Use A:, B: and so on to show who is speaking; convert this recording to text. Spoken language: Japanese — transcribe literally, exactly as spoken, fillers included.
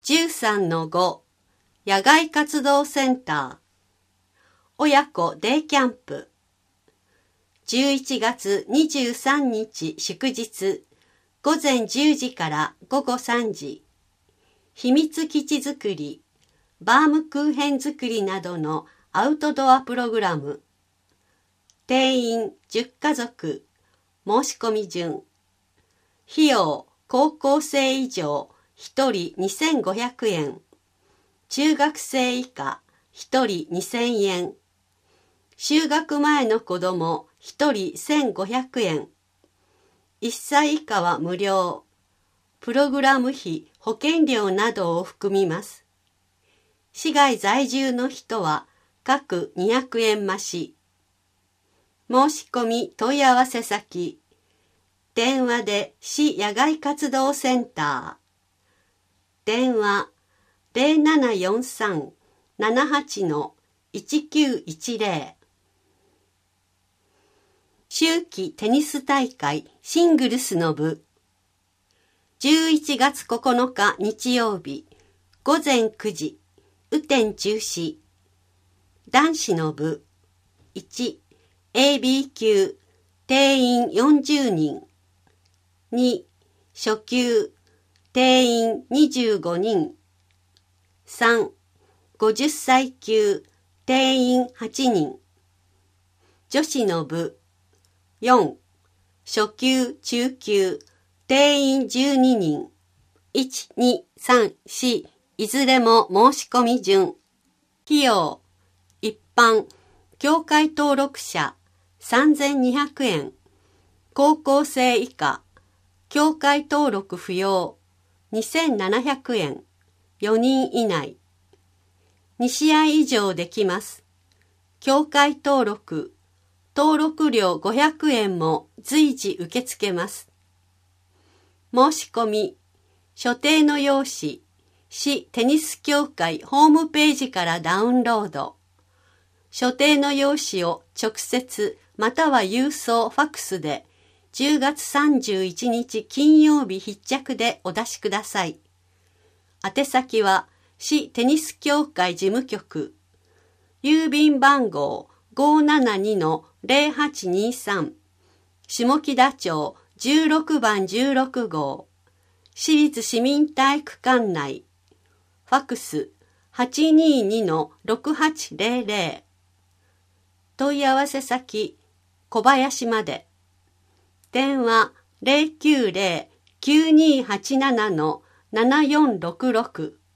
A: じゅうさんのご 野外活動センター親子デイキャンプじゅういちがつにじゅうさんにち祝日ごぜんじゅうじからごごさんじ秘密基地作りバームクーヘン作りなどのアウトドアプログラム定員じゅっかぞく申し込み順費用高校生以上ひとりにせんごひゃくえん中学生以下ひとりにせんえん就学前の子どもひとりせんごひゃくえんいっさい以下は無料プログラム費保険料などを含みます市外在住の人は各にひゃくえん増し申し込み問い合わせ先電話で市野外活動センター電話 ゼロななよんさん ななはち いちきゅういちゼロ 秋季テニス大会シングルスの部じゅういちがつここのか日曜日ごぜんくじ雨天中止男子の部 いちエービー 級定員よんじゅうにんに初級定員にじゅうごにんさんごじゅっさい級定員はちにん女子の部よん初級中級定員じゅうににんいち、に、さん、よんいずれも申し込み順費用一般協会登録者さんぜんにひゃくえん高校生以下協会登録不要にせんななひゃくえんよにん以内にしあい以上できます協会登録登録料ごひゃくえんも随時受け付けます申し込み所定の用紙市テニス協会ホームページからダウンロード所定の用紙を直接または郵送ファクスでじゅうがつさんじゅういちにち金曜日必着でお出しください宛先は市テニス協会事務局郵便番号 ごーななにのぜろはちにさん 下木田町じゅうろくばんじゅうろくごう市立市民体育館内ファクス はちにーにのろくはちぜろぜろ 問い合わせ先小林まで電話 ゼロきゅうゼロ きゅうにーはちなな ななよんろくろく